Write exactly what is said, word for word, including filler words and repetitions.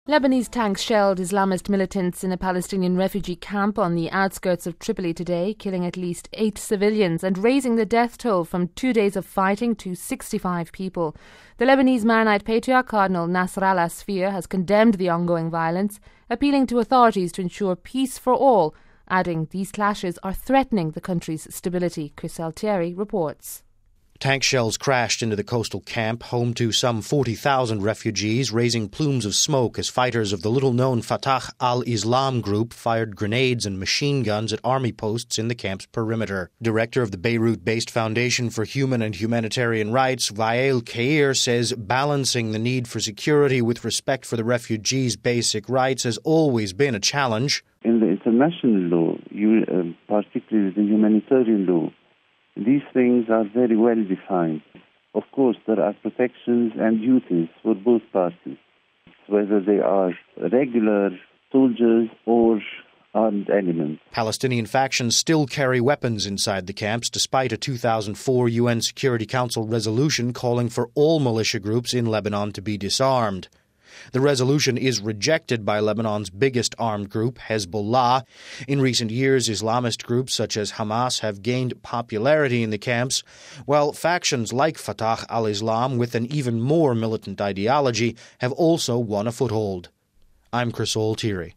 Lebanese tanks shelled Islamist militants in a Palestinian refugee camp on the outskirts of Tripoli today, killing at least eight civilians and raising the death toll from two days of fighting to sixty-five people. The Lebanese Maronite Patriarch Cardinal Nasrallah Sfeir has condemned the ongoing violence, appealing to authorities to ensure peace for all, adding these clashes are threatening the country's stability. Chris Altieri reports. Tank shells crashed into the coastal camp, home to some forty thousand refugees, raising plumes of smoke as fighters of the little-known Fatah al-Islam group fired grenades and machine guns at army posts in the camp's perimeter. Director of the Beirut-based Foundation for Human and Humanitarian Rights, Wael Kair, says balancing the need for security with respect for the refugees' basic rights has always been a challenge. In the international law, you, uh, particularly the humanitarian law, these things are very well defined. Of course, there are protections and duties for both parties, whether they are regular soldiers or armed elements. Palestinian factions still carry weapons inside the camps, despite a two thousand four U N Security Council resolution calling for all militia groups in Lebanon to be disarmed. The resolution is rejected by Lebanon's biggest armed group, Hezbollah. In recent years, Islamist groups such as Hamas have gained popularity in the camps, while factions like Fatah al-Islam, with an even more militant ideology, have also won a foothold. I'm Chris Altieri.